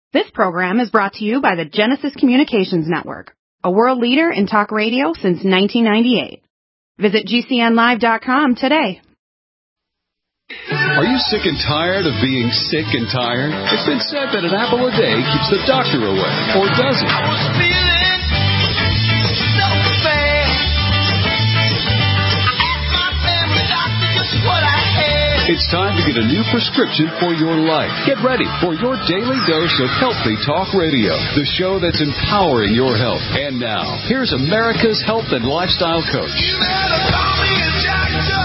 This program is brought to you by the Genesis Communications Network, a world leader in talk radio since 1998. Visit GCNlive.com today. Are you sick and tired of being sick and tired? It's been said that an apple a day keeps the doctor away, or does it? I was feeling so bad. I asked my family doctor just what I had. It's time to get a new prescription for your life. Get ready for your daily dose of Healthy Talk Radio, the show that's empowering your health. And now, here's America's health and lifestyle coach. You better call me a doctor.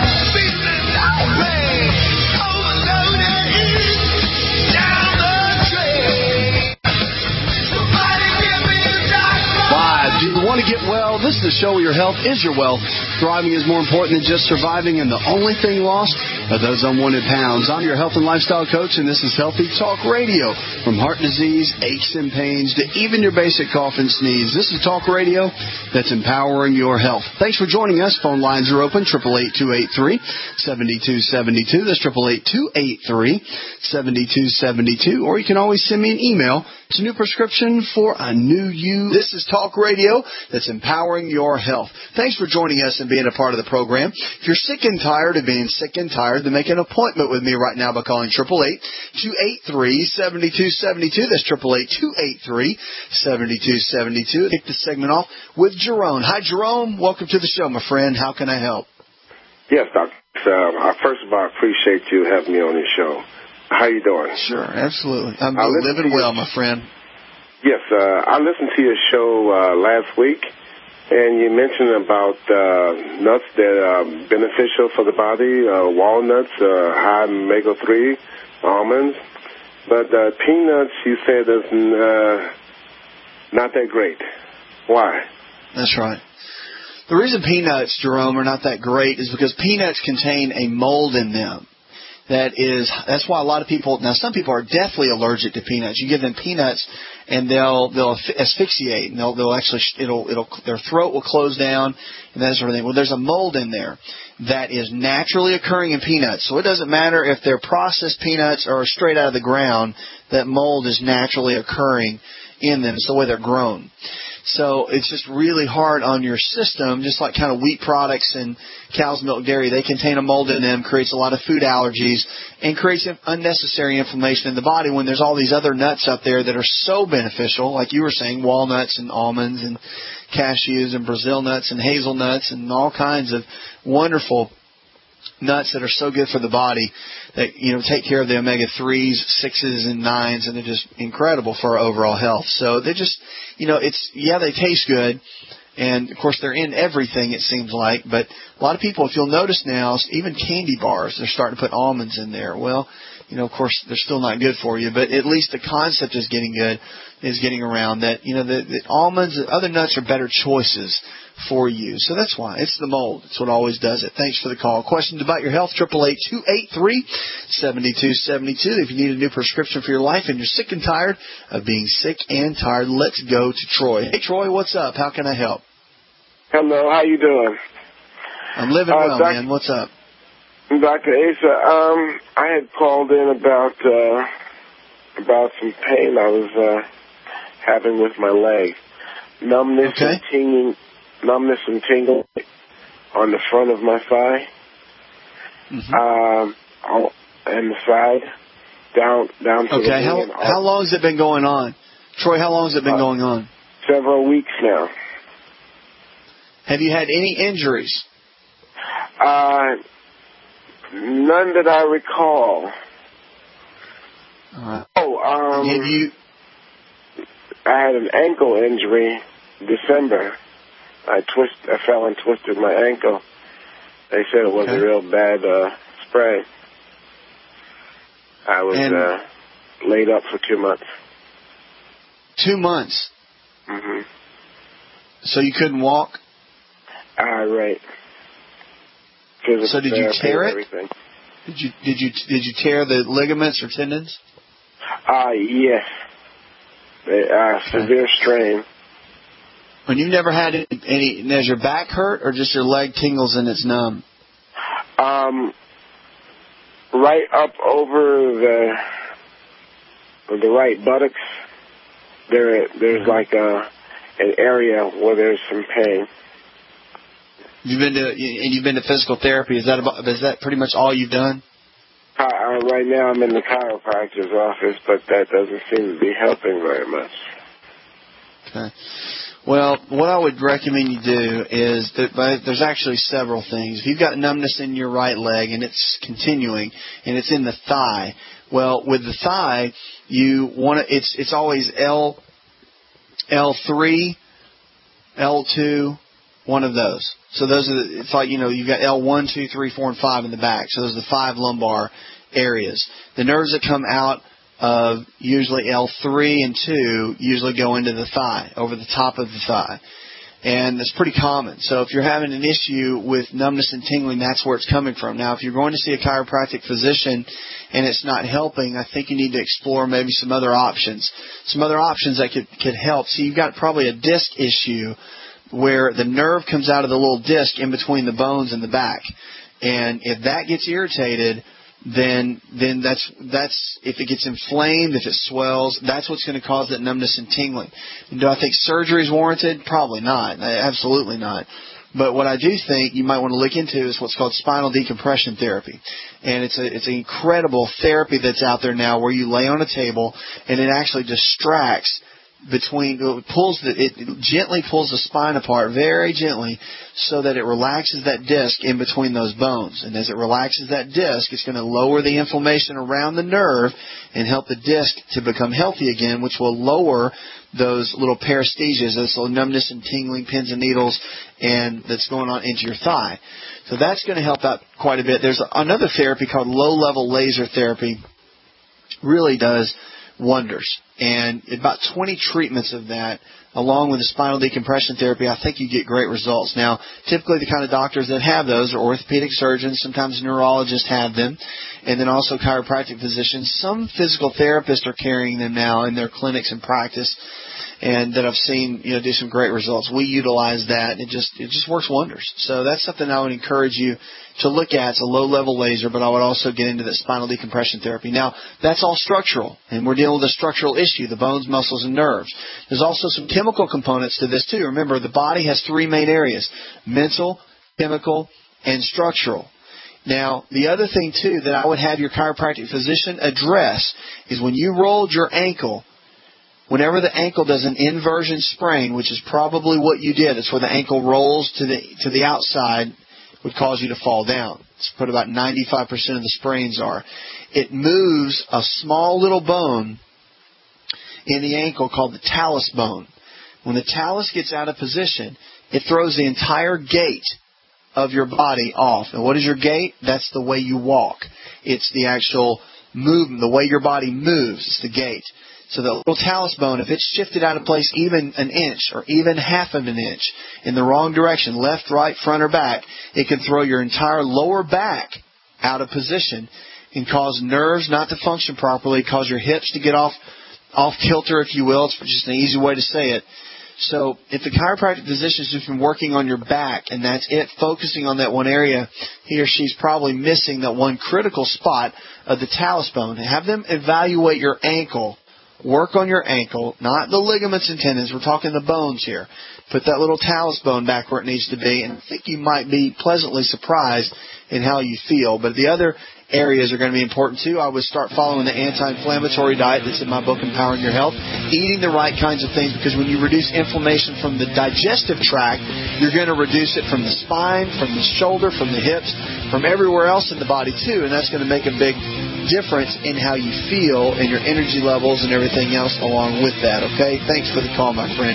Do you want to get well? This is the show where your health is your wealth. Thriving is more important than just surviving, and the only thing lost are those unwanted pounds. I'm your health and lifestyle coach, and this is Healthy Talk Radio. From heart disease, aches and pains, to even your basic cough and sneeze, this is talk radio that's empowering your health. Thanks for joining us. Phone lines are open, 888-283-7272. That's 888-283-7272. Or you can always send me an email. It's a new prescription for a new you. This is Talk Radio that's empowering your health. Thanks for joining us and being a part of the program. If you're sick and tired of being sick and tired, then make an appointment with me right now by calling 888-283-7272. That's 888-283-7272. Kick this segment off with Jerome. Hi, Jerome. Welcome to the show, my friend. How can I help? Yes, Doctor. First of all, I appreciate you having me on your show. How you doing? Sure, absolutely. I'm living well, my friend. Yes, I listened to your show last week, and you mentioned about nuts that are beneficial for the body, walnuts, high omega-3, almonds. But peanuts, you said, is not that great. Why? That's right. The reason peanuts, Jerome, are not that great is because peanuts contain a mold in them. That's why a lot of people, now some people are deathly allergic to peanuts. You give them peanuts and they'll asphyxiate, and they'll actually, their throat will close down and that sort of thing. Well, there's a mold in there that is naturally occurring in peanuts. So it doesn't matter if they're processed peanuts or straight out of the ground, that mold is naturally occurring in them. It's the way they're grown. So it's just really hard on your system, just like kind of wheat products and cow's milk dairy. They contain a mold in them, creates a lot of food allergies, and creates unnecessary inflammation in the body when there's all these other nuts out there that are so beneficial, like you were saying, walnuts and almonds and cashews and Brazil nuts and hazelnuts and all kinds of wonderful nuts that are so good for the body that, take care of the omega-3s, 6s, and 9s, and they're just incredible for our overall health. So they just, they taste good, and, of course, they're in everything, it seems like, but a lot of people, if you'll notice now, even candy bars, they're starting to put almonds in there. Well, of course, they're still not good for you, but at least the concept is getting around that, the almonds and other nuts are better choices for you. So that's why. It's the mold. It's what always does it. Thanks for the call. Questions about your health, 888-283-7272. If you need a new prescription for your life and you're sick and tired of being sick and tired, let's go to Troy. Hey, Troy, what's up? How can I help? Hello, how you doing? I'm living well, man. What's up? Dr. Asa, I had called in about some pain I was having with my leg. Numbness and tingling on the front of my thigh, and the side, down to the knee. How long has it been going on? Troy, how long has it been going on? Several weeks now. Have you had any injuries? None that I recall. I had an ankle injury December. I fell and twisted my ankle. They said it was a real bad sprain. I was laid up for 2 months. 2 months? Mm-hmm. So you couldn't walk? Right. So did you tear it? Everything. Did you tear the ligaments or tendons? Yes. Severe strain. And you never had any? Does your back hurt, or just your leg tingles and it's numb? Right up over the right buttocks, there's like an area where there's some pain. You've been to physical therapy. Is that pretty much all you've done? Right now I'm in the chiropractor's office, but that doesn't seem to be helping very much. Okay. Well, what I would recommend you do is that there's actually several things. If you've got numbness in your right leg and it's continuing and it's in the thigh, well, with the thigh, you want to. It's always L3, L2, one of those. So those are it's like you've got L1, 2, 3, 4, and 5 in the back. So those are the 5 lumbar areas. The nerves that come out of usually L3 and 2 usually go into the thigh, over the top of the thigh. And that's pretty common. So if you're having an issue with numbness and tingling, that's where it's coming from. Now, if you're going to see a chiropractic physician and it's not helping, I think you need to explore maybe some other options. Some other options that could help. So you've got probably a disc issue where the nerve comes out of the little disc in between the bones in the back. And if that gets irritated, then that's if it gets inflamed, if it swells, that's what's going to cause that numbness and tingling. And do I think surgery is warranted? Probably not. Absolutely not. But what I do think you might want to look into is what's called spinal decompression therapy. And it's an incredible therapy that's out there now where you lay on a table and it actually distracts it gently pulls the spine apart very gently so that it relaxes that disc in between those bones. And as it relaxes that disc, it's going to lower the inflammation around the nerve and help the disc to become healthy again, which will lower those little paresthesias, those little numbness and tingling, pins and needles, and that's going on into your thigh. So that's going to help out quite a bit. There's another therapy called low-level laser therapy. Really does wonders. And about 20 treatments of that, along with the spinal decompression therapy, I think you get great results. Now, typically the kind of doctors that have those are orthopedic surgeons, sometimes neurologists have them, and then also chiropractic physicians. Some physical therapists are carrying them now in their clinics and practice, and that I've seen do some great results. We utilize that. It just works wonders. So that's something I would encourage you to look at. It's a low-level laser, but I would also get into that spinal decompression therapy. Now, that's all structural, and we're dealing with a structural issue, the bones, muscles, and nerves. There's also some chemical components to this, too. Remember, the body has 3 main areas: mental, chemical, and structural. Now, the other thing, too, that I would have your chiropractic physician address is when you rolled your ankle, whenever the ankle does an inversion sprain, which is probably what you did, it's where the ankle rolls to the outside, would cause you to fall down. It's what about 95% of the sprains are. It moves a small little bone in the ankle called the talus bone. When the talus gets out of position, it throws the entire gait of your body off. And what is your gait? That's the way you walk. It's the actual movement, the way your body moves. It's the gait. So the little talus bone, if it's shifted out of place even an inch or even half of an inch in the wrong direction, left, right, front, or back, it can throw your entire lower back out of position and cause nerves not to function properly, cause your hips to get off kilter, if you will. It's just an easy way to say it. So if the chiropractic physician has just been working on your back and that's it, focusing on that one area, he or she's probably missing that one critical spot of the talus bone. Have them evaluate your ankle. Work on your ankle, not the ligaments and tendons. We're talking the bones here. Put that little talus bone back where it needs to be, and I think you might be pleasantly surprised in how you feel. But the other areas are going to be important too. I would start following the anti-inflammatory diet that's in my book, Empowering Your Health. Eating the right kinds of things, because when you reduce inflammation from the digestive tract, you're going to reduce it from the spine, from the shoulder, from the hips, from everywhere else in the body too, and that's going to make a big difference in how you feel and your energy levels and everything else along with that, okay? Thanks for the call, my friend.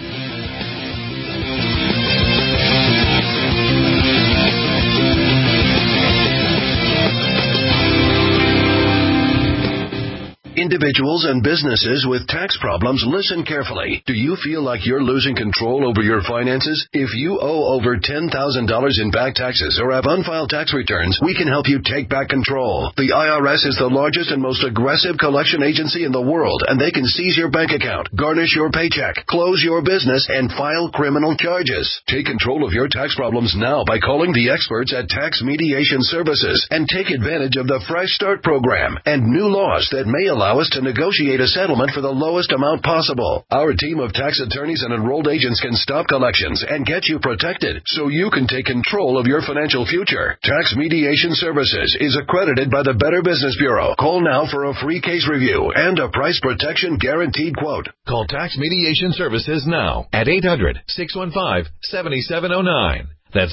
Individuals and businesses with tax problems, listen carefully. Do you feel like you're losing control over your finances? If you owe over $10,000 in back taxes or have unfiled tax returns, we can help you take back control. The IRS is the largest and most aggressive collection agency in the world, and they can seize your bank account, garnish your paycheck, close your business, and file criminal charges. Take control of your tax problems now by calling the experts at Tax Mediation Services and take advantage of the Fresh Start program and new laws that may allow us us to negotiate a settlement for the lowest amount possible. Our team of tax attorneys and enrolled agents can stop collections and get you protected so you can take control of your financial future. Tax Mediation Services is accredited by the Better Business Bureau. Call now for a free case review and a price protection guaranteed quote. Call Tax Mediation Services now at 800-615-7709. That's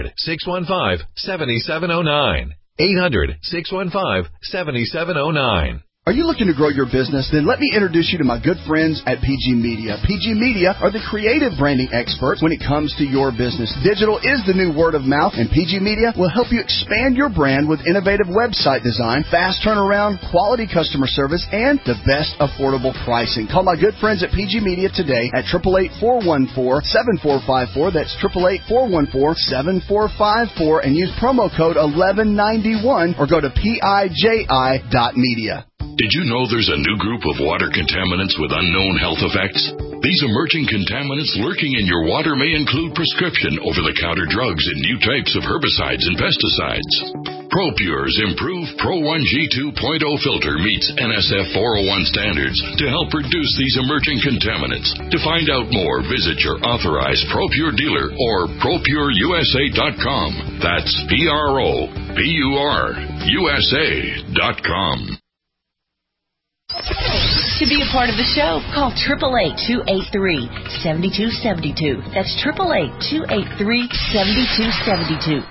800-615-7709. 800-615-7709. Are you looking to grow your business? Then let me introduce you to my good friends at PG Media. PG Media are the creative branding experts when it comes to your business. Digital is the new word of mouth, and PG Media will help you expand your brand with innovative website design, fast turnaround, quality customer service, and the best affordable pricing. Call my good friends at PG Media today at 888-414-7454. That's 888-414-7454, and use promo code 1191 or go to PIJI.media. Did you know there's a new group of water contaminants with unknown health effects? These emerging contaminants lurking in your water may include prescription over-the-counter drugs and new types of herbicides and pesticides. ProPure's improved Pro 1G 2.0 filter meets NSF 401 standards to help reduce these emerging contaminants. To find out more, visit your authorized ProPure dealer or ProPureUSA.com. That's ProPureUSA.com. To be a part of the show, call 888-283-7272. That's 888-283-7272.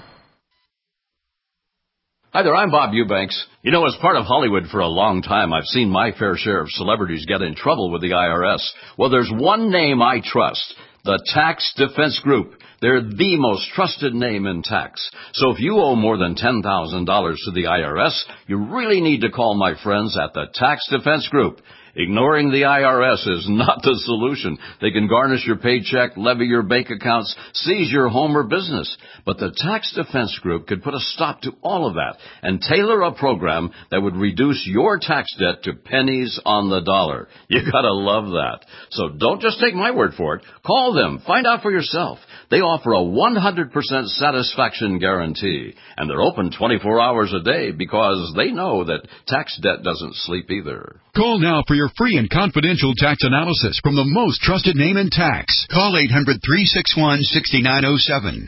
Hi there, I'm Bob Eubanks. You know, as part of Hollywood for a long time, I've seen my fair share of celebrities get in trouble with the IRS. Well, there's one name I trust, the Tax Defense Group. They're the most trusted name in tax. So if you owe more than $10,000 to the IRS, you really need to call my friends at the Tax Defense Group. Ignoring the IRS is not the solution. They can garnish your paycheck, levy your bank accounts, seize your home or business. But the Tax Defense Group could put a stop to all of that and tailor a program that would reduce your tax debt to pennies on the dollar. You gotta love that. So don't just take my word for it. Call them. Find out for yourself. They offer a 100% satisfaction guarantee. And they're open 24 hours a day because they know that tax debt doesn't sleep either. Call now for your free and confidential tax analysis from the most trusted name in tax. Call 800-361-6907.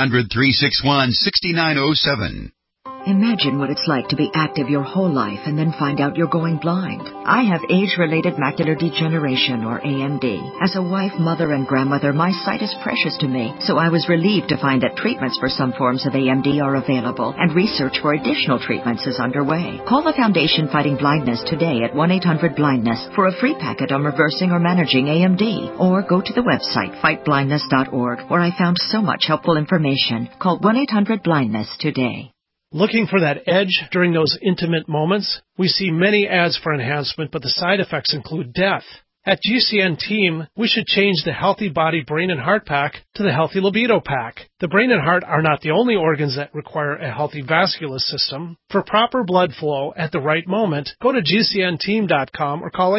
800-361-6907. Imagine what it's like to be active your whole life and then find out you're going blind. I have age-related macular degeneration, or AMD. As a wife, mother, and grandmother, my sight is precious to me, so I was relieved to find that treatments for some forms of AMD are available, and research for additional treatments is underway. Call the Foundation Fighting Blindness today at 1-800-BLINDNESS for a free packet on reversing or managing AMD, or go to the website fightblindness.org, where I found so much helpful information. Call 1-800-BLINDNESS today. Looking for that edge during those intimate moments? We see many ads for enhancement, but the side effects include death. At GCN Team, we should change the Healthy Body, Brain, and Heart Pack to the Healthy Libido Pack. The brain and heart are not the only organs that require a healthy vascular system. For proper blood flow at the right moment, go to GCNteam.com or call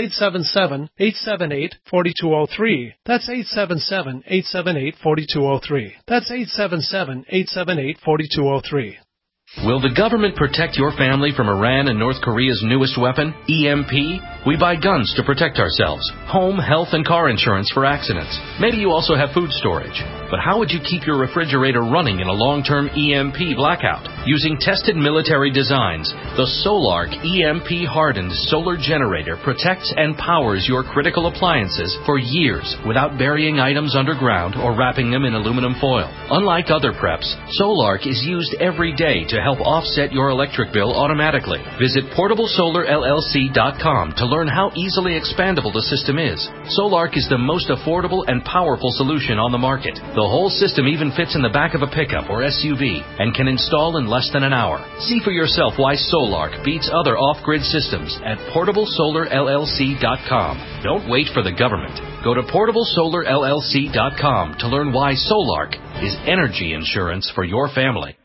877-878-4203. That's 877-878-4203. That's 877-878-4203. Will the government protect your family from Iran and North Korea's newest weapon, EMP? We buy guns to protect ourselves, home, health, and car insurance for accidents. Maybe you also have food storage. But how would you keep your refrigerator running in a long-term EMP blackout? Using tested military designs, the Solark EMP-hardened solar generator protects and powers your critical appliances for years without burying items underground or wrapping them in aluminum foil. Unlike other preps, Solark is used every day to help offset your electric bill automatically. Visit PortableSolarLLC.com to learn how easily expandable the system is. Solark is the most affordable and powerful solution on the market. The whole system even fits in the back of a pickup or SUV and can install in less than an hour. See for yourself why Solark beats other off-grid systems at PortableSolarLLC.com. Don't wait for the government. Go to PortableSolarLLC.com to learn why Solark is energy insurance for your family.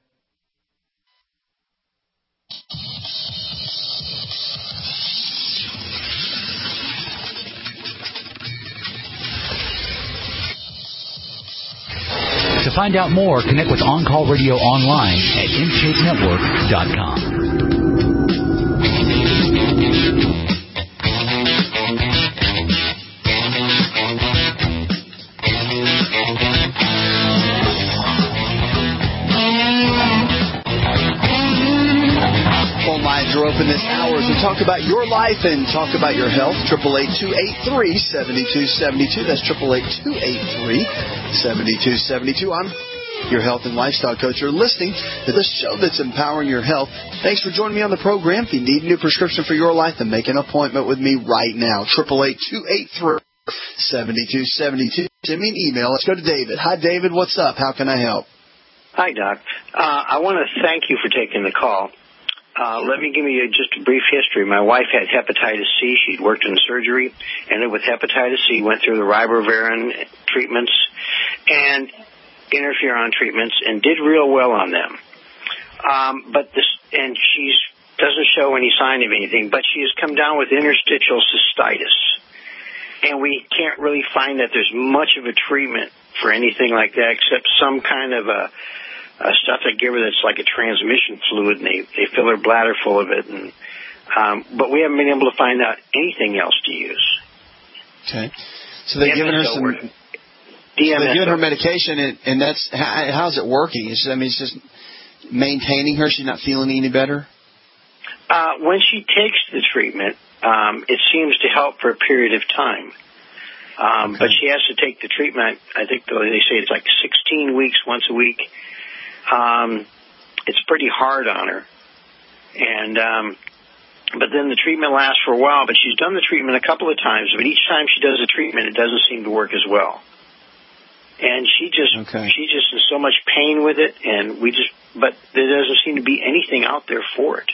To find out more, connect with On Call Radio online at InShapeNetwork.com. open this hour as we talk about your life and talk about your health. 888-283-7272. That's 888-283-7272. I'm your health and lifestyle coach. You're listening to the show that's empowering your health. Thanks for joining me on the program. If you need a new prescription for your life, then make an appointment with me right now. 888-283-7272. Send me an email. Let's go to David. Hi, David. What's up? How can I help? Hi, Doc. I want to thank you for taking the call. Let me give you just a brief history. My wife had hepatitis C. She'd worked in surgery, ended with hepatitis C, went through the ribavirin treatments and interferon treatments, and did real well on them. And she doesn't show any sign of anything, but she has come down with interstitial cystitis. And we can't really find that there's much of a treatment for anything like that, except some kind of a stuff they give her that's like a transmission fluid, and they fill her bladder full of it. And but we haven't been able to find out anything else to use. Okay. So they've given her some. So they've given her medication, and that's how's it working? It's just maintaining her. She's not feeling any better. When she takes the treatment, it seems to help for a period of time. But she has to take the treatment. I think they say it's like 16 weeks once a week. It's pretty hard on her, and but then the treatment lasts for a while. But she's done the treatment a couple of times, but each time she does the treatment, it doesn't seem to work as well. And she's just in so much pain with it, and but there doesn't seem to be anything out there for it.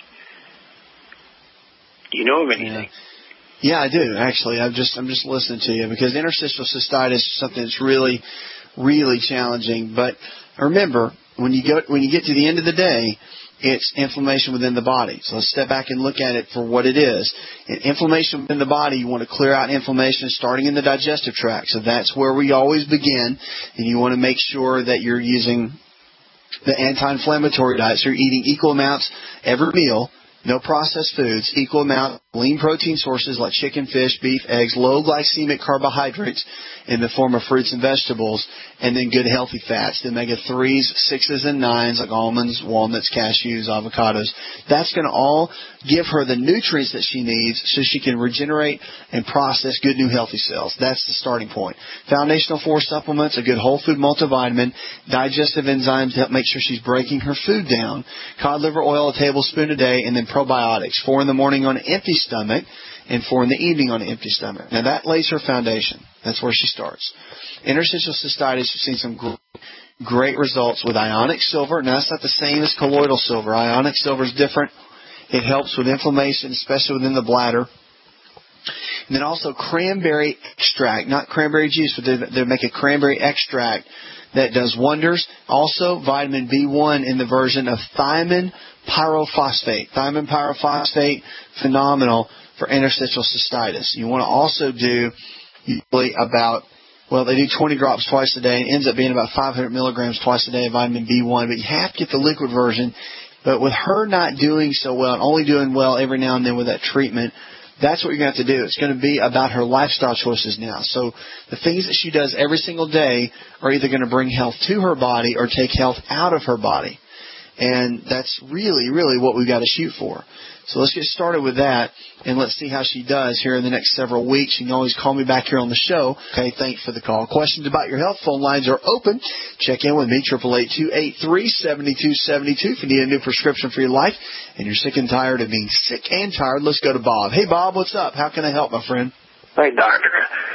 Do you know of anything? Yeah, I do actually. I'm just listening to you, because interstitial cystitis is something that's really, really challenging. But remember, when you get to the end of the day, it's inflammation within the body. So let's step back and look at it for what it is. Inflammation within the body, you want to clear out inflammation starting in the digestive tract. So that's where we always begin. And you want to make sure that you're using the anti-inflammatory diet. So you're eating equal amounts every meal. No processed foods, equal amount of lean protein sources like chicken, fish, beef, eggs, low glycemic carbohydrates in the form of fruits and vegetables, and then good healthy fats, the omega-3s, 6s, and 9s like almonds, walnuts, cashews, avocados. That's going to all give her the nutrients that she needs so she can regenerate and process good new healthy cells. That's the starting point. Foundational 4 supplements, a good whole food multivitamin, digestive enzymes to help make sure she's breaking her food down, cod liver oil a tablespoon a day, and then probiotics, 4 in the morning on an empty stomach and 4 in the evening on an empty stomach. Now that lays her foundation. That's where she starts. Interstitial cystitis, you've seen some great results with ionic silver. Now that's not the same as colloidal silver. Ionic silver is different. It helps with inflammation, especially within the bladder. And then also cranberry extract, not cranberry juice, but they make a cranberry extract that does wonders. Also, vitamin B1 in the version of thiamine pyrophosphate. Thiamine pyrophosphate, phenomenal for interstitial cystitis. You want to also do usually they do 20 drops twice a day, and it ends up being about 500 milligrams twice a day of vitamin B1. But you have to get the liquid version. But with her not doing so well, and only doing well every now and then with that treatment, that's what you're going to have to do. It's going to be about her lifestyle choices now. So the things that she does every single day are either going to bring health to her body or take health out of her body. And that's really, really what we've got to shoot for. So let's get started with that, and let's see how she does here in the next several weeks. You can always call me back here on the show. Okay, thanks for the call. Questions about your health, phone lines are open. Check in with me, 888-283-7272. If you need a new prescription for your life and you're sick and tired of being sick and tired, let's go to Bob. Hey, Bob, what's up? How can I help, my friend? Hey, doctor.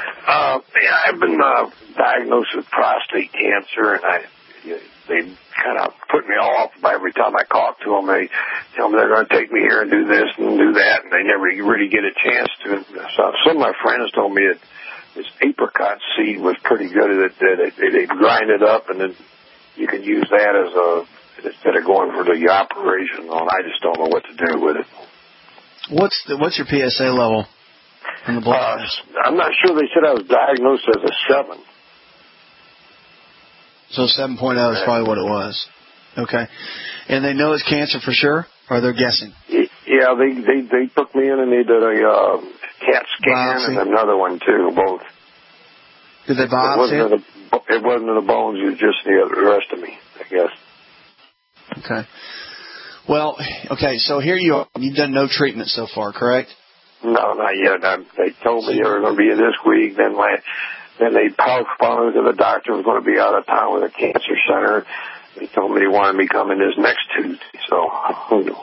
I've been diagnosed with prostate cancer, and they kind of put me all off by every time I talk to them. They tell me they're going to take me here and do this and do that, and they never really get a chance to. So some of my friends told me that this apricot seed was pretty good. They grind it up, and then you can use that instead of going for the operation. And I just don't know what to do with it. What's your PSA level in the blood? I'm not sure. They said I was diagnosed as a 7. So 7.0 is probably what it was. Okay. And they know it's cancer for sure, or they're guessing? Yeah, they took me in and they did a CAT scan and another one too, both. Did they biopsy it? It wasn't in the bones, it was just the rest of me, I guess. Okay. Well, okay, so here you are. You've done no treatment so far, correct? No, not yet. They told me they were going to be this week. Then they postponed because the doctor was going to be out of town with a cancer center. They told me they wanted me coming this next Tuesday. So who knows?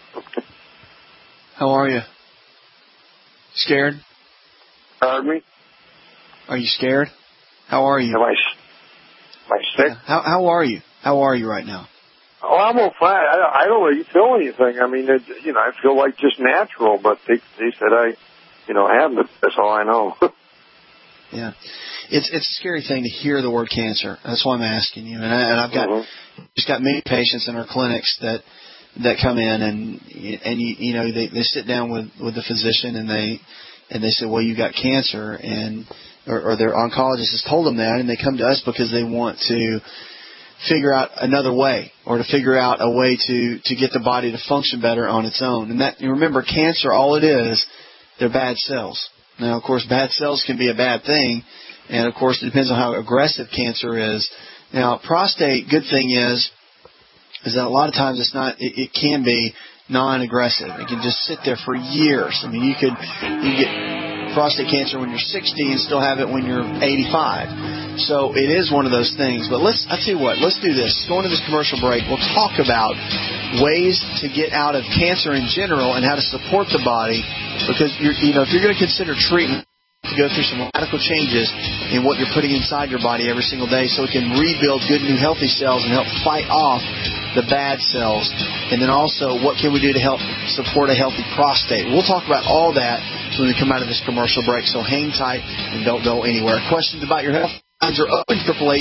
How are you? Scared? Pardon me? Are you scared? How are you? Am I sick? Yeah. How are you? How are you right now? Oh, I'm all fine. I don't really feel anything. I mean, I feel like just natural, but they said I have it. That's all I know. Yeah. It's a scary thing to hear the word cancer. That's why I'm asking you. And I've got just got many patients in our clinics that come in and they sit down with the physician and they say, well, you got cancer, and or their oncologist has told them that, and they come to us because they want to figure out another way, or to figure out a way to get the body to function better on its own. And that, remember, cancer, all it is, they're bad cells. Now, of course, bad cells can be a bad thing, and of course, it depends on how aggressive cancer is. Now, prostate, good thing is that a lot of times it can be non-aggressive. It can just sit there for years. I mean, you get prostate cancer when you're 60 and still have it when you're 85. So it is one of those things. But I'll tell you what, let's do this. Go into this commercial break. We'll talk about ways to get out of cancer in general and how to support the body, because if you're going to consider treatment, to go through some radical changes in what you're putting inside your body every single day so it can rebuild good, new, healthy cells and help fight off the bad cells. And then also, what can we do to help support a healthy prostate? We'll talk about all that when we come out of this commercial break, so hang tight and don't go anywhere. Questions about your health? Lines are open,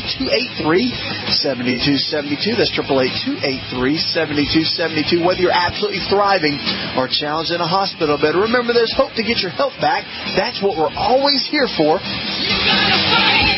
888-283-7272. That's 888-283-7272. Whether you're absolutely thriving or challenged in a hospital bed, remember there's hope to get your health back. That's what we're always here for. You gotta fight!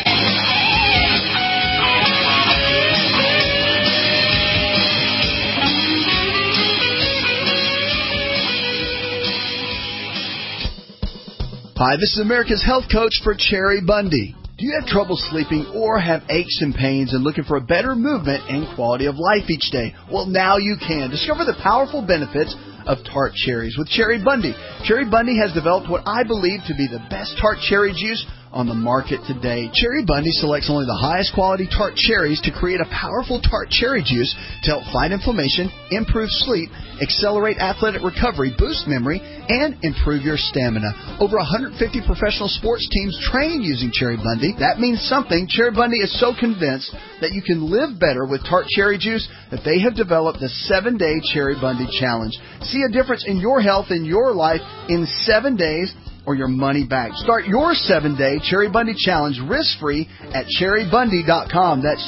Hi, this is America's Health Coach for Cherry Bundy. Do you have trouble sleeping or have aches and pains and looking for a better movement and quality of life each day? Well, now you can. Discover the powerful benefits of tart cherries with Cherry Bundy. Cherry Bundy has developed what I believe to be the best tart cherry juice on the market today. Cherry Bundy selects only the highest quality tart cherries to create a powerful tart cherry juice to help fight inflammation, improve sleep, accelerate athletic recovery, boost memory, and improve your stamina. Over 150 professional sports teams train using Cherry Bundy. That means something. Cherry Bundy is so convinced that you can live better with tart cherry juice that they have developed the 7-Day Cherry Bundy Challenge. See a difference in your health and your life in 7 days, or your money back. Start your 7-Day Cherry Bundy Challenge risk-free at cherrybundy.com. That's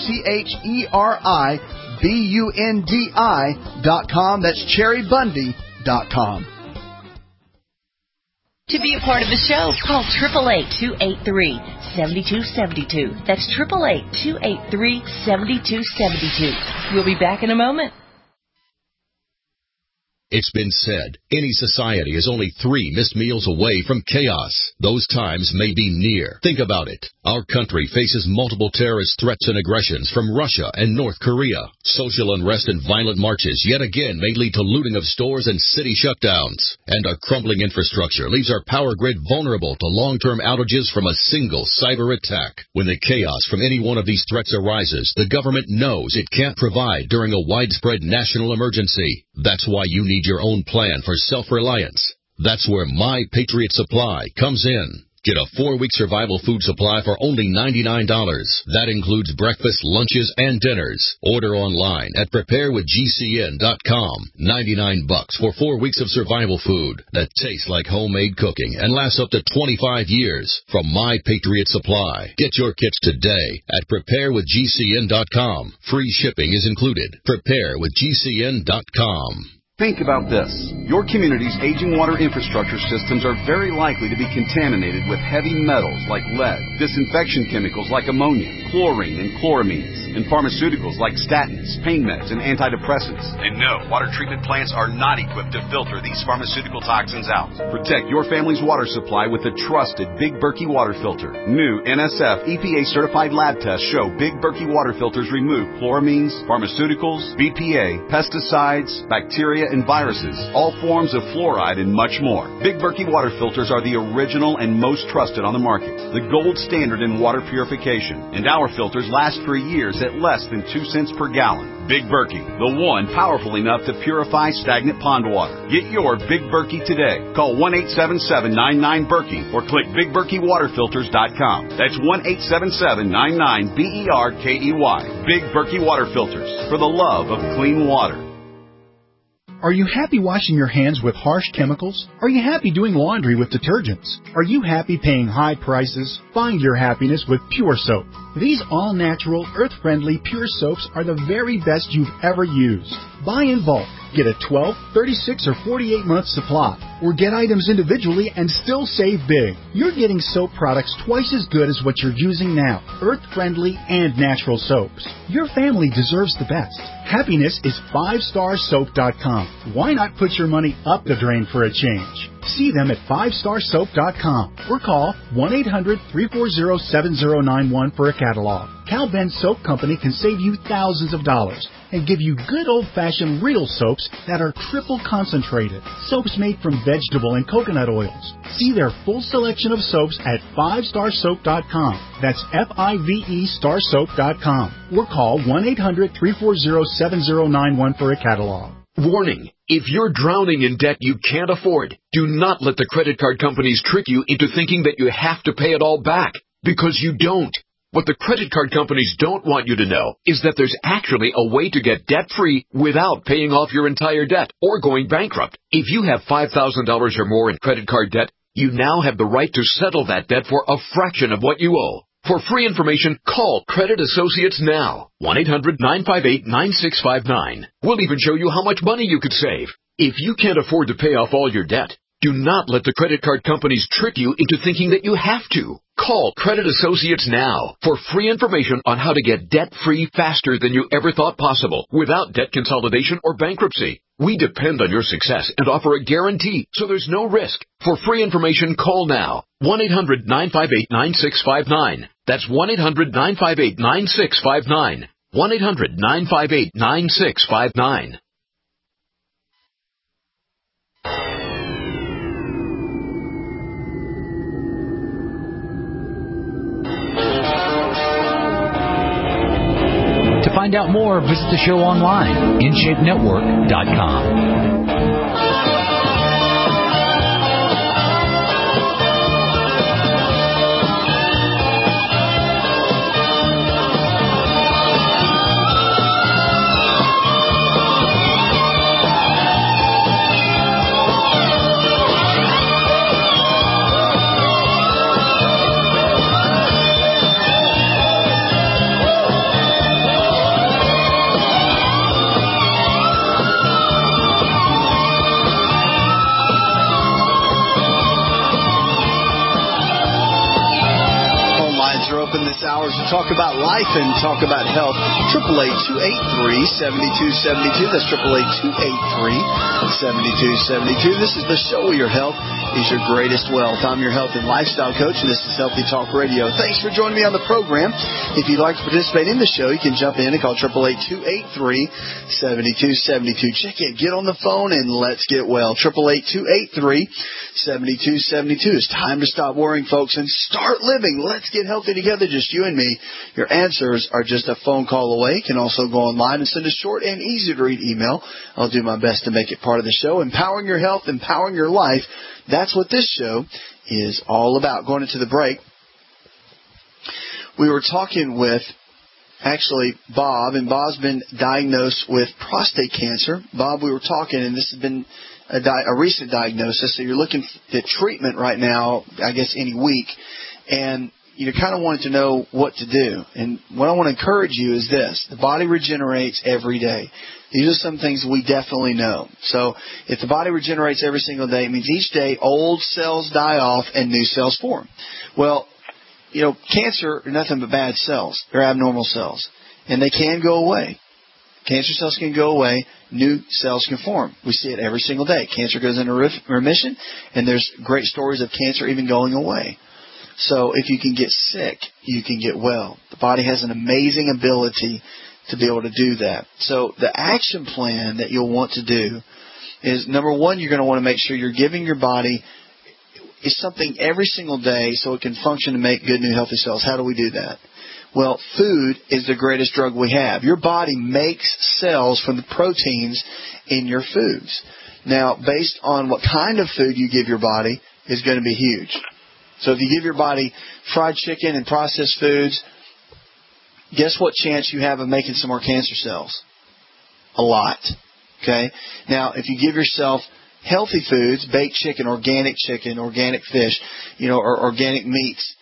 CHERIBUNDI.com. That's cherrybundy.com. To be a part of the show, call 888-283-7272. That's 888-283-7272. We'll be back in a moment. It's been said, any society is only 3 missed meals away from chaos. Those times may be near. Think about it. Our country faces multiple terrorist threats and aggressions from Russia and North Korea. Social unrest and violent marches yet again may lead to looting of stores and city shutdowns. And our crumbling infrastructure leaves our power grid vulnerable to long-term outages from a single cyber attack. When the chaos from any one of these threats arises, the government knows it can't provide during a widespread national emergency. That's why you need your own plan for self-reliance. That's where My Patriot Supply comes in. Get a 4-week survival food supply for only $99. That includes breakfast, lunches, and dinners. Order online at preparewithgcn.com. $99 for 4 weeks of survival food that tastes like homemade cooking and lasts up to 25 years from My Patriot Supply. Get your kits today at preparewithgcn.com. Free shipping is included. Preparewithgcn.com. Think about this. Your community's aging water infrastructure systems are very likely to be contaminated with heavy metals like lead, disinfection chemicals like ammonia, chlorine and chloramines, and pharmaceuticals like statins, pain meds, and antidepressants. And no, water treatment plants are not equipped to filter these pharmaceutical toxins out. Protect your family's water supply with the trusted Big Berkey water filter. New NSF EPA certified lab tests show Big Berkey water filters remove chloramines, pharmaceuticals, BPA, pesticides, bacteria, and viruses, all forms of fluoride, and much more. Big Berkey water filters are the original and most trusted on the market, the gold standard in water purification, and our filters last for years at less than 2 cents per gallon. Big Berkey, the one powerful enough to purify stagnant pond water. Get your Big Berkey today. Call 1-877-99-BERKEY or click BigBerkeyWaterFilters.com. That's 1-877-99-BERKEY. Big Berkey Water Filters, for the love of clean water. Are you happy washing your hands with harsh chemicals? Are you happy doing laundry with detergents? Are you happy paying high prices? Find your happiness with Pure Soap. These all-natural, earth-friendly Pure Soaps are the very best you've ever used. Buy in bulk. Get a 12, 36, or 48-month supply. Or get items individually and still save big. You're getting soap products twice as good as what you're using now. Earth-friendly and natural soaps. Your family deserves the best. Happiness is 5starsoap.com. Why not put your money up the drain for a change? See them at 5starsoap.com or call 1-800-340-7091 for a catalog. Cal Ben Soap Company can save you thousands of dollars and give you good old-fashioned real soaps that are triple concentrated. Soaps made from vegetable and coconut oils. See their full selection of soaps at 5starsoap.com. That's F-I-V-E starsoap.com. Or call 1-800-340-7091 for a catalog. Warning. If you're drowning in debt you can't afford, do not let the credit card companies trick you into thinking that you have to pay it all back, because you don't. What the credit card companies don't want you to know is that there's actually a way to get debt-free without paying off your entire debt or going bankrupt. If you have $5,000 or more in credit card debt, you now have the right to settle that debt for a fraction of what you owe. For free information, call Credit Associates now. 1-800-958-9659. We'll even show you how much money you could save. If you can't afford to pay off all your debt, do not let the credit card companies trick you into thinking that you have to. Call Credit Associates now for free information on how to get debt-free faster than you ever thought possible without debt consolidation or bankruptcy. We depend on your success and offer a guarantee, so there's no risk. For free information, call now. 1-800-958-9659. That's 1-800-958-9659. 1-800-958-9659. To find out more, visit the show online, InShapeNetwork.com. Hours to talk about life and talk about health. 888-283-7272. That's 888-283-7272. This is the show where your health is your greatest wealth. I'm your health and lifestyle coach, and this is Healthy Talk Radio. Thanks for joining me on the program. If you'd like to participate in the show, you can jump in and call 888-283-7272. Check it. Get on the phone and let's get well. 888-283-7272. It's time to stop worrying, folks, and start living. Let's get healthy together, just you and me. Your answers are just a phone call away. You can also go online and send a short and easy-to-read email. I'll do my best to make it part of the show. Empowering your health, empowering your life. That's what this show is all about. Going into the break, we were talking with, actually, Bob, and Bob's been diagnosed with prostate cancer. Bob, we were talking, and this has been a recent diagnosis, so you're looking at treatment right now, I guess, any week, and you kind of wanted to know what to do. And what I want to encourage you is this. The body regenerates every day. These are some things we definitely know. So if the body regenerates every single day, it means each day old cells die off and new cells form. Well, cancer are nothing but bad cells. They're abnormal cells. And they can go away. Cancer cells can go away. New cells can form. We see it every single day. Cancer goes into remission, and there's great stories of cancer even going away. So if you can get sick, you can get well. The body has an amazing ability to be able to do that. So the action plan that you'll want to do is, number one, you're going to want to make sure you're giving your body is something every single day so it can function and make good, new, healthy cells. How do we do that? Well, food is the greatest drug we have. Your body makes cells from the proteins in your foods. Now, based on what kind of food you give your body is going to be huge. So if you give your body fried chicken and processed foods, guess what chance you have of making some more cancer cells? A lot. Okay? Now, if you give yourself healthy foods, baked chicken, organic fish, or organic meats,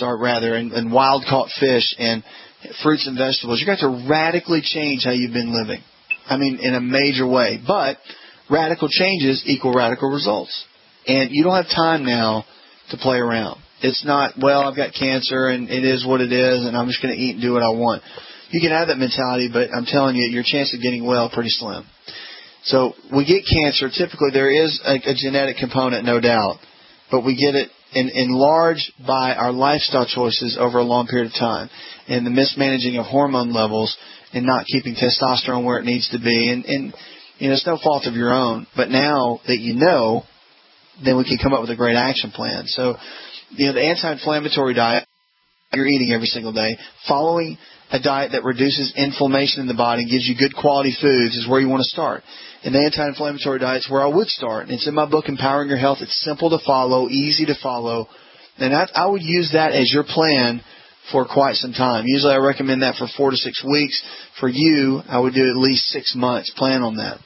and wild-caught fish and fruits and vegetables, you're going to radically change how you've been living. I mean, in a major way. But radical changes equal radical results. And you don't have time now to play around. It's not, well, I've got cancer and it is what it is and I'm just going to eat and do what I want. You can have that mentality, but I'm telling you, your chance of getting well is pretty slim. So we get cancer. Typically, there is a genetic component, no doubt, but we get it in large by our lifestyle choices over a long period of time and the mismanaging of hormone levels and not keeping testosterone where it needs to be. And it's no fault of your own, but now that you know, then we can come up with a great action plan. So, the anti-inflammatory diet you're eating every single day, following a diet that reduces inflammation in the body and gives you good quality foods is where you want to start. And the anti-inflammatory diet is where I would start. It's in my book, Empowering Your Health. It's simple to follow, easy to follow. And I would use that as your plan for quite some time. Usually I recommend that for 4 to 6 weeks. For you, I would do at least 6 months. Plan on that.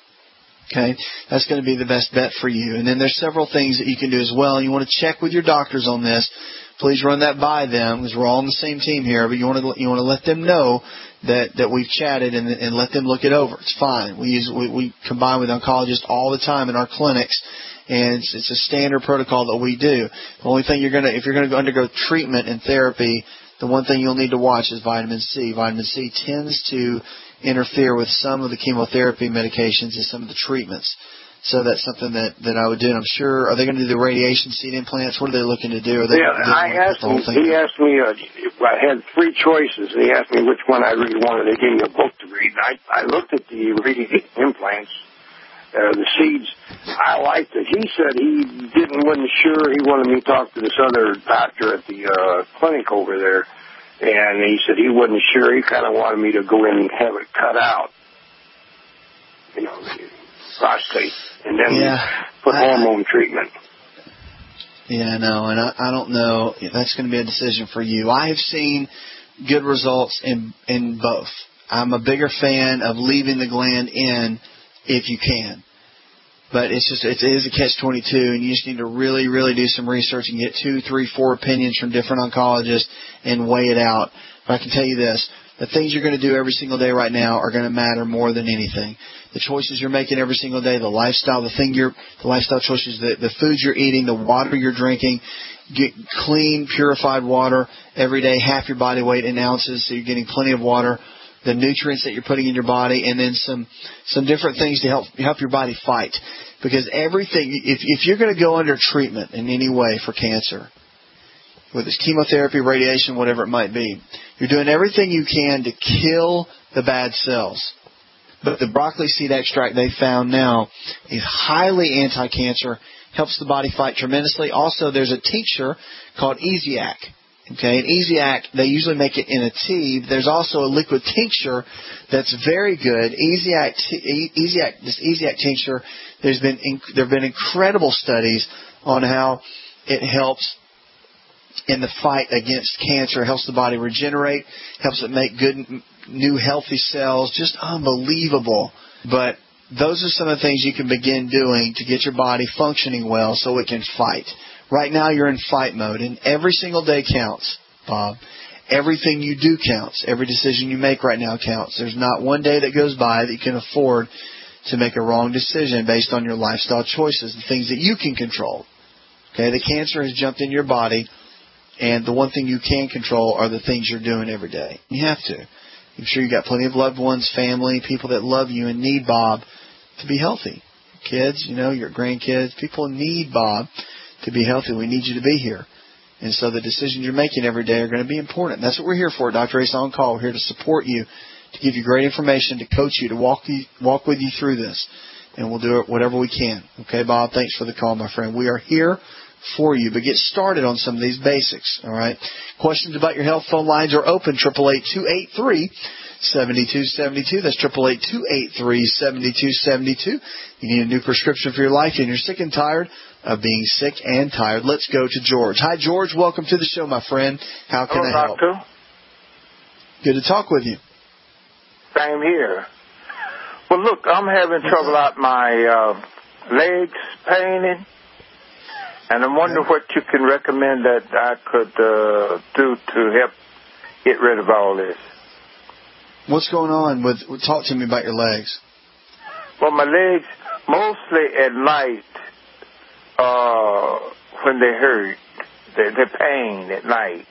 Okay? That's going to be the best bet for you. And then there's several things that you can do as well. You want to check with your doctors on this. Please run that by them because we're all on the same team here. But you want to let them know that we've chatted and let them look it over. It's fine. We combine with oncologists all the time in our clinics, and it's a standard protocol that we do. The only thing if you're going to undergo treatment and therapy, the one thing you'll need to watch is vitamin C. Vitamin C tends to interfere with some of the chemotherapy medications and some of the treatments. So that's something that I would do. And I'm sure, are they going to do the radiation seed implants? What are they looking to do? I asked him, he asked me, I had 3 choices, and he asked me which one I really wanted. They gave me a book to read. I looked at the radiation implants, the seeds. I liked it. He said he wasn't sure. He wanted me to talk to this other doctor at the clinic over there. And he said he wasn't sure. He kind of wanted me to go in and have it cut out. Prostate. And then put hormone treatment. Yeah, no, and I don't know. That's going to be a decision for you. I have seen good results in both. I'm a bigger fan of leaving the gland in if you can. But it is a catch-22, and you just need to really, really do some research and get 2, 3, 4 opinions from different oncologists and weigh it out. But I can tell you this. The things you're going to do every single day right now are going to matter more than anything. The choices you're making every single day, the lifestyle, the lifestyle choices, the foods you're eating, the water you're drinking, get clean, purified water every day, half your body weight in ounces, so you're getting plenty of water, the nutrients that you're putting in your body, and then some different things to help your body fight. Because everything, if you're going to go under treatment in any way for cancer, whether it's chemotherapy, radiation, whatever it might be, you're doing everything you can to kill the bad cells. But the broccoli seed extract they found now is highly anti-cancer, helps the body fight tremendously. Also, there's a tincture called Easiac. Okay, and Easiac, they usually make it in a tea. There's also a liquid tincture that's very good. This Easiac tincture, there have been incredible studies on how it helps in the fight against cancer, helps the body regenerate, helps it make good, new, healthy cells, just unbelievable. But those are some of the things you can begin doing to get your body functioning well so it can fight. Right now you're in fight mode, and every single day counts, Bob. Everything you do counts. Every decision you make right now counts. There's not one day that goes by that you can afford to make a wrong decision based on your lifestyle choices, the things that you can control. Okay, the cancer has jumped in your body, and the one thing you can control are the things you're doing every day. You have to. I'm sure you got plenty of loved ones, family, people that love you and need Bob to be healthy. Kids, your grandkids, people need Bob to be healthy. We need you to be here. And so the decisions you're making every day are going to be important. That's what we're here for, Dr. Ace On Call. We're here to support you, to give you great information, to coach you, to walk with you through this. And we'll do it whatever we can. Okay, Bob, thanks for the call, my friend. We are here for you, but get started on some of these basics, all right? Questions about your health, phone lines are open, 888-283-7272. That's 888-283-7272. You need a new prescription for your life, and you're sick and tired of being sick and tired. Let's go to George. Hi, George. Welcome to the show, my friend. How can I help? Doctor. Good to talk with you. Same here. Well, look, I'm having trouble out my legs paining, and I'm wondering what you can recommend that I could do to help get rid of all this. What's going on talk to me about your legs. Well, my legs, mostly at night, when they hurt, they pain at night.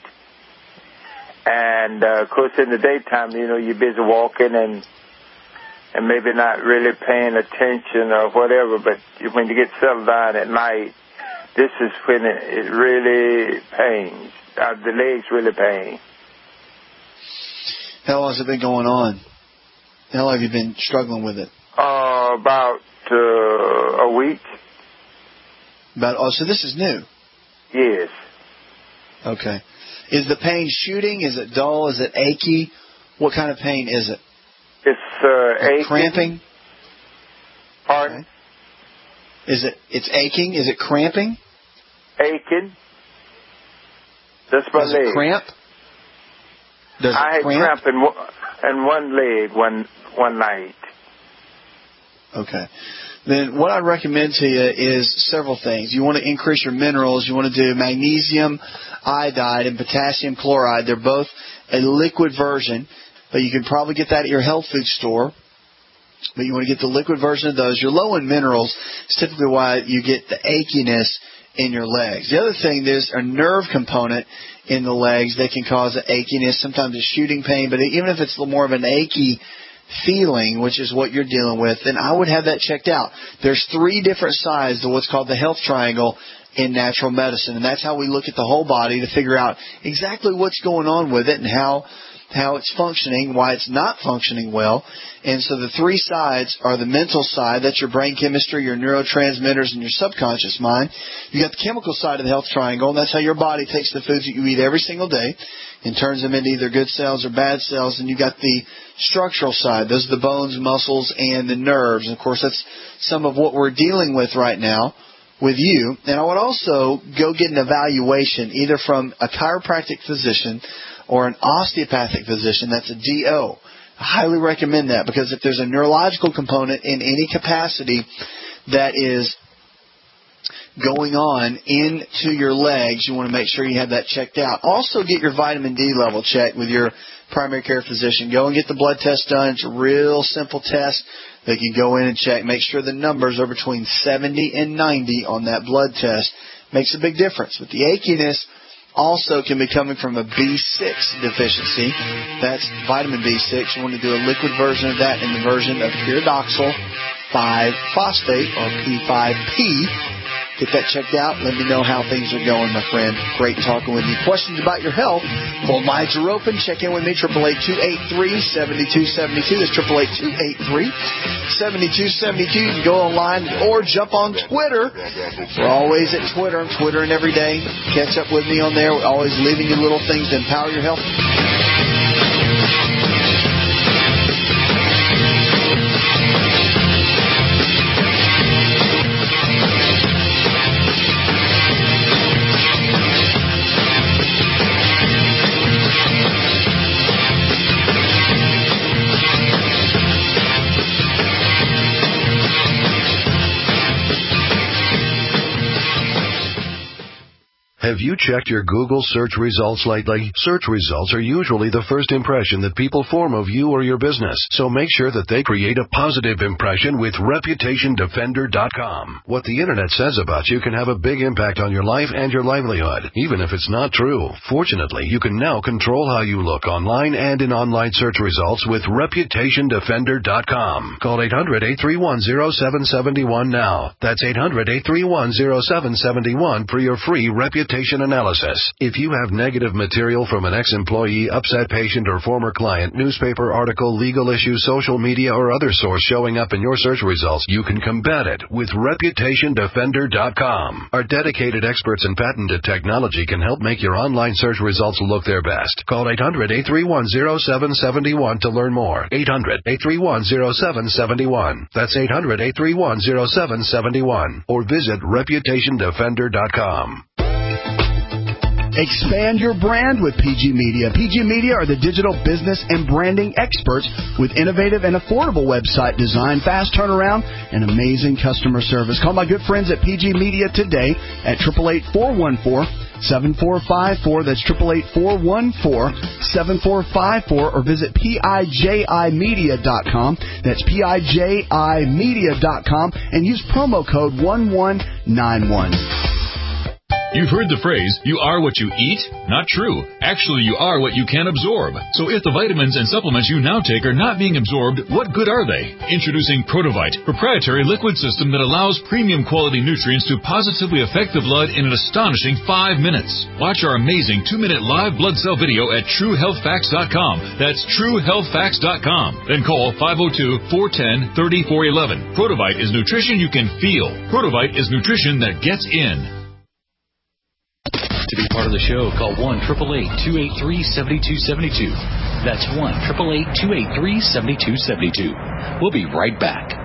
And, of course, in the daytime, you're busy walking and maybe not really paying attention or whatever, but when you get settled down at night, this is when it really pains. The legs really pain. How long has it been going on? How long have you been struggling with it? About a week. So this is new? Yes. Okay. Is the pain shooting? Is it dull? Is it achy? What kind of pain is it? It's aching. Cramping? Pardon? Okay. It's aching? Is it cramping? Aching. That's my leg. Does it cramp? I had cramp in one leg one night. Okay. Then what I recommend to you is several things. You want to increase your minerals. You want to do magnesium iodide and potassium chloride. They're both a liquid version, but you can probably get that at your health food store. But you want to get the liquid version of those. You're low in minerals. It's typically why you get the achiness in your legs. The other thing, there's a nerve component in the legs that can cause an achiness. Sometimes it's shooting pain, but even if it's more of an achy feeling, which is what you're dealing with, then I would have that checked out. There's 3 different sides to what's called the health triangle in natural medicine, and that's how we look at the whole body to figure out exactly what's going on with it and how it's functioning, why it's not functioning well. And so the 3 sides are the mental side, that's your brain chemistry, your neurotransmitters, and your subconscious mind. You got the chemical side of the health triangle, and that's how your body takes the foods that you eat every single day and turns them into either good cells or bad cells. And you got the structural side. Those are the bones, muscles, and the nerves. And of course, that's some of what we're dealing with right now with you. And I would also go get an evaluation either from a chiropractic physician or an osteopathic physician. That's a DO. I highly recommend that, because if there's a neurological component in any capacity that is going on into your legs, you want to make sure you have that checked out. Also get your vitamin D level checked with your primary care physician. Go and get the blood test done. It's a real simple test. They can go in and check. Make sure the numbers are between 70 and 90 on that blood test. Makes a big difference. But the achiness also can be coming from a B6 deficiency. That's vitamin B6. You want to do a liquid version of that in the version of pyridoxal 5-phosphate, or P5P. Get that checked out. Let me know how things are going, my friend. Great talking with you. Questions about your health? Phone lines are open. Check in with me, 888-283-7272. That's 888-283-7272. You can go online or jump on Twitter. We're always at Twitter. I'm Twittering every day. Catch up with me on there. We're always leaving you little things to empower your health. Have you you checked your Google search results lately? Search results are usually the first impression that people form of you or your business, so make sure that they create a positive impression with ReputationDefender.com. What the Internet says about you can have a big impact on your life and your livelihood, even if it's not true. Fortunately, you can now control how you look online and in online search results with ReputationDefender.com. Call 800-831-0771 now. That's 800-831-0771 for your free reputation analysis. If you have negative material from an ex-employee, upset patient, or former client, newspaper article, legal issue, social media, or other source showing up in your search results, you can combat it with ReputationDefender.com. Our dedicated experts in patented technology can help make your online search results look their best. Call 800-831-0771 to learn more. 800-831-0771. That's 800-831-0771. Or visit ReputationDefender.com. Expand your brand with PG Media. PG Media are the digital business and branding experts with innovative and affordable website design, fast turnaround, and amazing customer service. Call my good friends at PG Media today at 888-414-7454. That's 888-414-7454. Or visit PIJImedia.com. That's PIJImedia.com and use promo code 1191. You've heard the phrase, you are what you eat? Not true. Actually, you are what you can absorb. So if the vitamins and supplements you now take are not being absorbed, what good are they? Introducing Protovite, proprietary liquid system that allows premium quality nutrients to positively affect the blood in an astonishing 5 minutes. Watch our amazing 2-minute live blood cell video at TrueHealthFacts.com. That's TrueHealthFacts.com. Then call 502-410-3411. Protovite is nutrition you can feel. Protovite is nutrition that gets in. To be part of the show, call 1-888-283-7272. That's 1-888-283-7272. We'll be right back.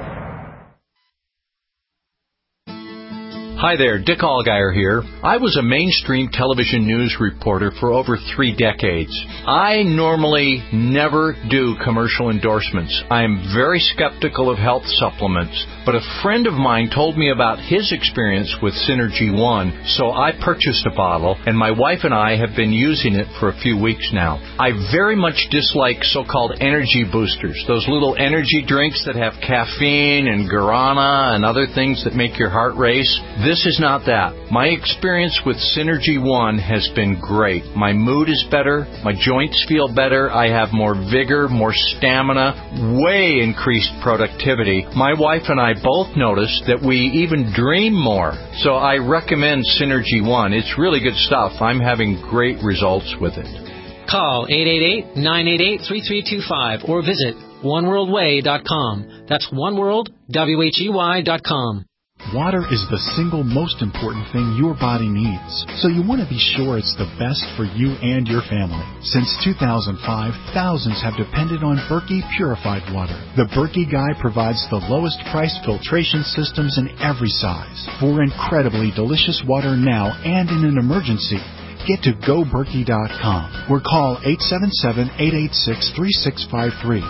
Hi there, Dick Allgaier here. I was a mainstream television news reporter for over 3 decades. I normally never do commercial endorsements. I am very skeptical of health supplements, but a friend of mine told me about his experience with Synergy One, so I purchased a bottle, and my wife and I have been using it for a few weeks now. I very much dislike so-called energy boosters, those little energy drinks that have caffeine and guarana and other things that make your heart race. This is not that. My experience with Synergy One has been great. My mood is better. My joints feel better. I have more vigor, more stamina, way increased productivity. My wife and I both noticed that we even dream more. So I recommend Synergy One. It's really good stuff. I'm having great results with it. Call 888-988-3325 or visit oneworldway.com. That's oneworldwhey.com. Water is the single most important thing your body needs, so you want to be sure it's the best for you and your family. Since 2005, thousands have depended on Berkey purified water. The Berkey Guy provides the lowest price filtration systems in every size for incredibly delicious water now and in an emergency. Get to GoBerkey.com or call 877-886-3653.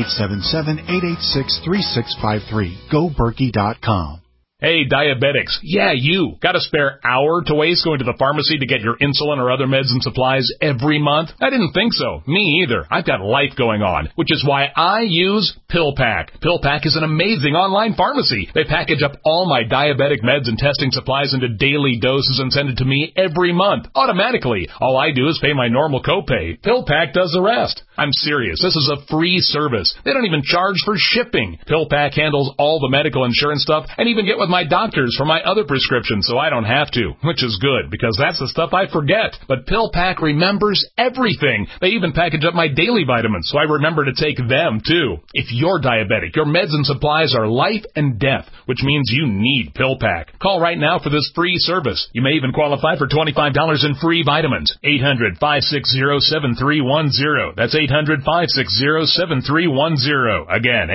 877-886-3653. GoBerkey.com. Hey, diabetics. Yeah, you. Got a spare hour to waste going to the pharmacy to get your insulin or other meds and supplies every month? I didn't think so. Me either. I've got life going on, which is why I use PillPack. PillPack is an amazing online pharmacy. They package up all my diabetic meds and testing supplies into daily doses and send it to me every month, automatically. All I do is pay my normal copay. PillPack does the rest. I'm serious. This is a free service. They don't even charge for shipping. PillPack handles all the medical insurance stuff and even get with my doctors for my other prescriptions, so I don't have to, which is good because that's the stuff I forget. But PillPack remembers everything. They even package up my daily vitamins, so I remember to take them too. If you're diabetic, your meds and supplies are life and death, which means you need PillPack. Call right now for this free service. You may even qualify for $25 in free vitamins. 800-560-7310. That's 800-560-7310. Again,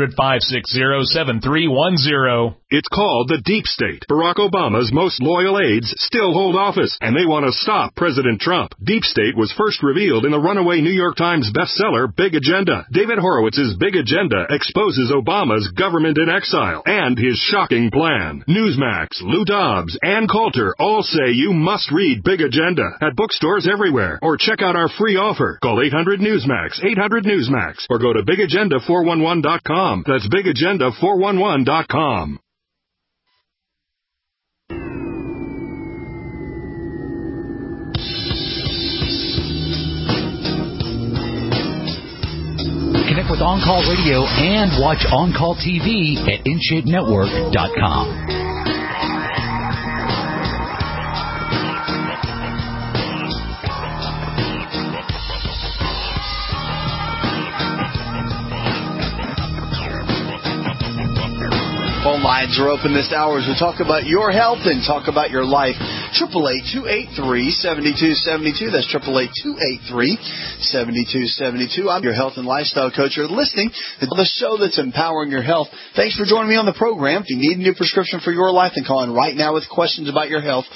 800-560-7310. It's called the Deep State. Barack Obama's most loyal aides still hold office, and they want to stop President Trump. Deep State was first revealed in the runaway New York Times bestseller, Big Agenda. David Horowitz's Big Agenda exposes Obama's government in exile and his shocking plan. Newsmax, Lou Dobbs, Ann Coulter all say you must read Big Agenda at bookstores everywhere, or check out our free offer. Call 800-NEWSMAX, 800-NEWSMAX, or go to BigAgenda411.com. That's BigAgenda411.com. Connect with On Call Radio and watch On Call TV at InShapeNetwork.com. Phone lines are open this hour as we talk about your health and talk about your life. 888-283-7272. That's 888-283-7272. I'm your health and lifestyle coach. You're listening to the show that's empowering your health. Thanks for joining me on the program. If you need a new prescription for your life, then call in right now with questions about your health.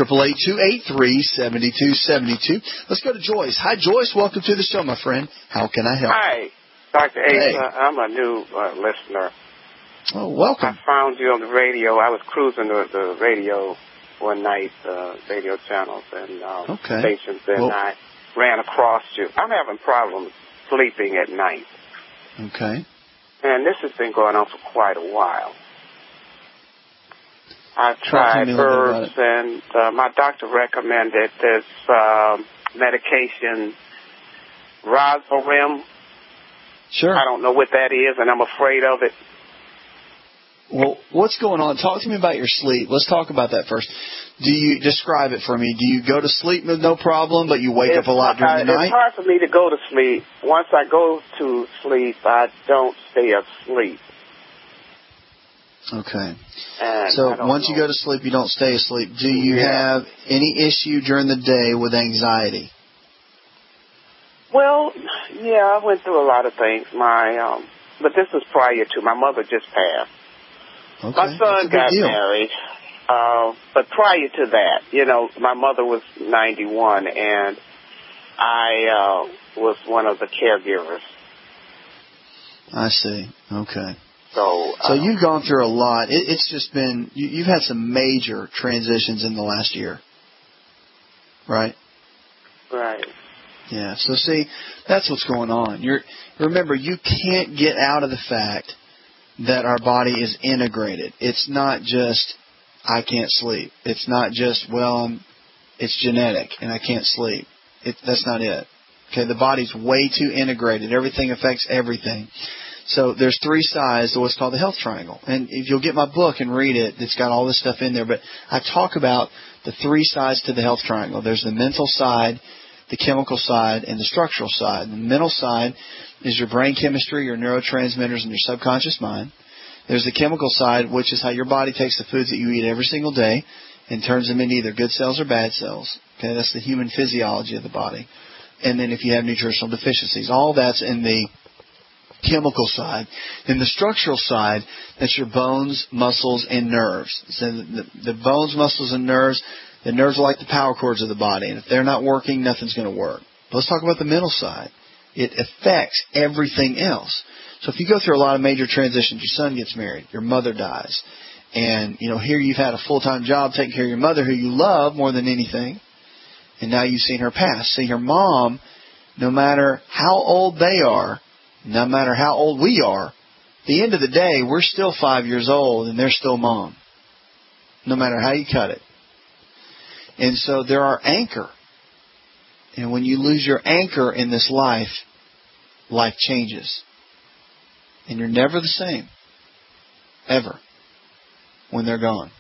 888-283-7272. Let's go to Joyce. Hi, Joyce. Welcome to the show, my friend. How can I help? Hi, Dr. Asa. Hey. I'm a new listener. Oh, welcome. I found you on the radio. I was cruising the radio one night, radio channels and stations, and I ran across you. I'm having problems sleeping at night. Okay. And this has been going on for quite a while. I've tried herbs, and my doctor recommended this medication, Rosarim. Sure. I don't know what that is, and I'm afraid of it. Well, what's going on? Talk to me about your sleep. Let's talk about that first. Do you describe it for me? Do you go to sleep with no problem, but you wake up a lot during the night? It's hard for me to go to sleep. Once I go to sleep, I don't stay asleep. Okay. And so once you go to sleep, you don't stay asleep. Do you have any issue during the day with anxiety? Well, yeah, I went through a lot of things. But this was prior to my mother just passed. Okay. My son got married, but prior to that, my mother was 91, and I was one of the caregivers. I see. Okay. So you've gone through a lot. It's just been, you've had some major transitions in the last year, right? Right. Yeah. So see, that's what's going on. Remember, you can't get out of the fact that our body is integrated. It's not just, I can't sleep. It's not just, it's genetic and I can't sleep. That's not it. Okay, the body's way too integrated. Everything affects everything. So there's three sides to what's called the health triangle. And if you'll get my book and read it, it's got all this stuff in there. But I talk about the three sides to the health triangle. There's the mental side, the chemical side, and the structural side. And the mental side is your brain chemistry, your neurotransmitters, and your subconscious mind. There's the chemical side, which is how your body takes the foods that you eat every single day and turns them into either good cells or bad cells. Okay, that's the human physiology of the body. And then if you have nutritional deficiencies, all that's in the chemical side. In the structural side, that's your bones, muscles, and nerves. So the bones, muscles, and nerves, the nerves are like the power cords of the body. And if they're not working, nothing's going to work. But let's talk about the mental side. It affects everything else. So if you go through a lot of major transitions, your son gets married, your mother dies, and here you've had a full-time job taking care of your mother who you love more than anything, and now you've seen her pass. See, your mom, no matter how old they are, no matter how old we are, at the end of the day, we're still 5 years old and they're still mom, no matter how you cut it. And so they're our anchor. And when you lose your anchor in this life, life changes. And you're never the same. Ever. When they're gone.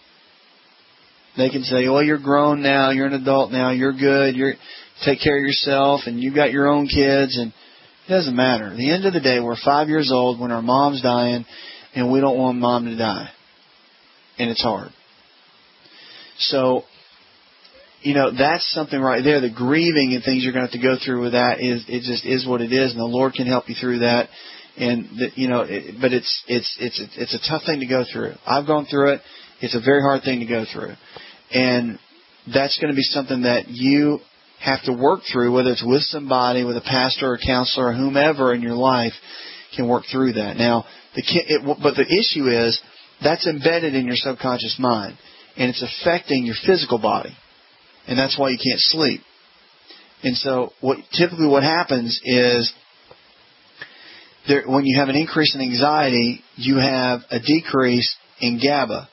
They can say, well, you're grown now, you're an adult now, you're good, take care of yourself, and you've got your own kids, and it doesn't matter. At the end of the day, we're 5 years old when our mom's dying, and we don't want mom to die. And it's hard. So, that's something right there. The grieving and things you're going to have to go through with that it just is what it is, and the Lord can help you through that. And but it's a tough thing to go through. I've gone through it. It's a very hard thing to go through, and that's going to be something that you have to work through, whether it's with somebody, with a pastor or counselor or whomever in your life can work through that. Now, but the issue is that's embedded in your subconscious mind, and it's affecting your physical body, and that's why you can't sleep. And so typically what happens is when you have an increase in anxiety, you have a decrease in GABA.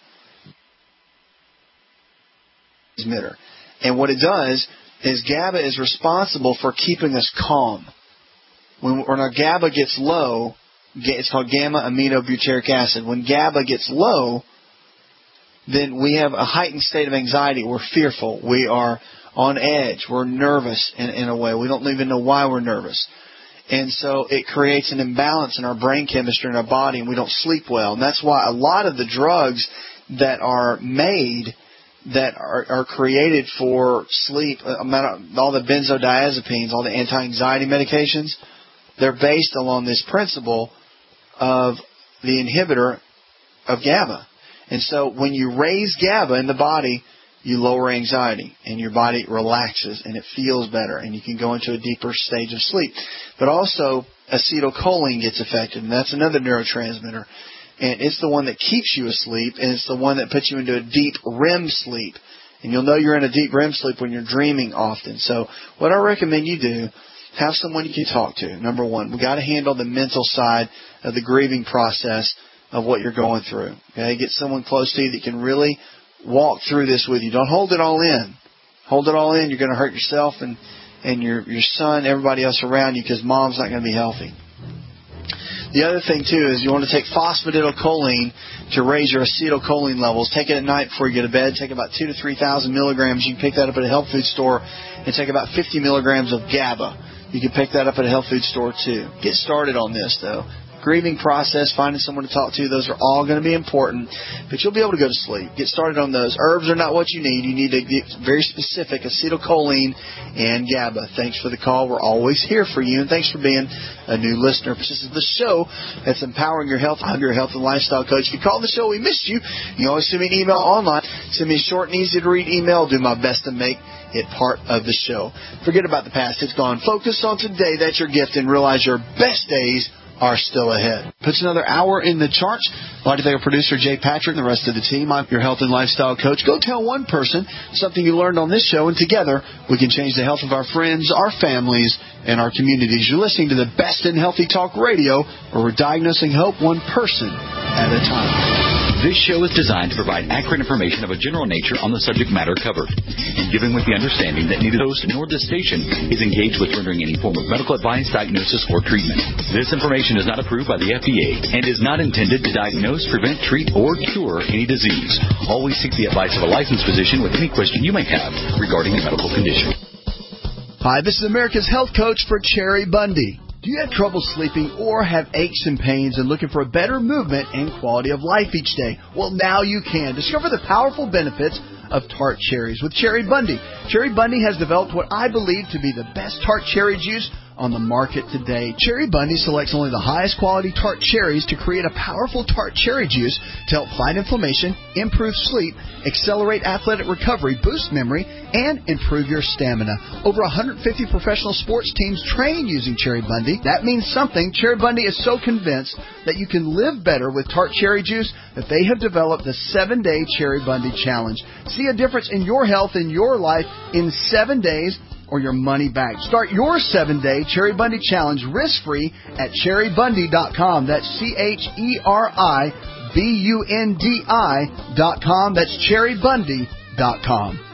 And what it does is GABA is responsible for keeping us calm. When our GABA gets low, it's called gamma-aminobutyric acid. When GABA gets low, then we have a heightened state of anxiety. We're fearful. We are on edge. We're nervous in a way. We don't even know why we're nervous. And so it creates an imbalance in our brain chemistry in our body, and we don't sleep well. And that's why a lot of the drugs that are made that are created for sleep, all the benzodiazepines, all the anti-anxiety medications, they're based along this principle of the inhibitor of GABA. And so when you raise GABA in the body, you lower anxiety, and your body relaxes, and it feels better, and you can go into a deeper stage of sleep. But also, acetylcholine gets affected, and that's another neurotransmitter. And it's the one that keeps you asleep, and it's the one that puts you into a deep REM sleep. And you'll know you're in a deep REM sleep when you're dreaming often. So what I recommend you do, have someone you can talk to. Number one, we've got to handle the mental side of the grieving process of what you're going through. Okay? Get someone close to you that can really walk through this with you. Don't hold it all in. Hold it all in, you're going to hurt yourself and your son, everybody else around you, because mom's not going to be healthy. The other thing, too, is you want to take phosphatidylcholine to raise your acetylcholine levels. Take it at night before you go to bed. Take about 2,000 to 3,000 milligrams. You can pick that up at a health food store. And take about 50 milligrams of GABA. You can pick that up at a health food store, too. Get started on this, though. Grieving process, finding someone to talk to, those are all going to be important. But you'll be able to go to sleep. Get started on those. Herbs are not what you need. You need to get very specific acetylcholine and GABA. Thanks for the call. We're always here for you. And thanks for being a new listener. This is the show that's empowering your health. I'm your health and lifestyle coach. If you call the show, we missed you. You always send me an email online. Send me a short and easy to read email. I'll do my best to make it part of the show. Forget about the past. It's gone. Focus on today. That's your gift. And realize your best days are still ahead. Puts another hour in the charts. I'd like to thank our producer, Jay Patrick, and the rest of the team. I'm your health and lifestyle coach. Go tell one person something you learned on this show, and together we can change the health of our friends, our families, and our communities. You're listening to the best in healthy talk radio, where we're diagnosing hope one person at a time. This show is designed to provide accurate information of a general nature on the subject matter covered, and given with the understanding that neither host nor this station is engaged with rendering any form of medical advice, diagnosis, or treatment. This information is not approved by the FDA and is not intended to diagnose, prevent, treat, or cure any disease. Always seek the advice of a licensed physician with any question you may have regarding a medical condition. Hi, this is America's Health Coach for Cherry Bundy. Do you have trouble sleeping or have aches and pains and looking for a better movement and quality of life each day? Well, now you can. Discover the powerful benefits of tart cherries with Cherry Bundy. Cherry Bundy has developed what I believe to be the best tart cherry juice on the market today. Cherry Bundy selects only the highest quality tart cherries to create a powerful tart cherry juice to help fight inflammation, improve sleep, accelerate athletic recovery, boost memory, and improve your stamina. Over 150 professional sports teams train using Cherry Bundy. That means something. Cherry Bundy is so convinced that you can live better with tart cherry juice that they have developed the 7-Day Cherry Bundy Challenge. See a difference in your health and your life in 7 days, or your money back. Start your 7-Day Cherry Bundy Challenge risk-free at cherrybundy.com. That's CherryBundi.com. That's cherrybundy.com.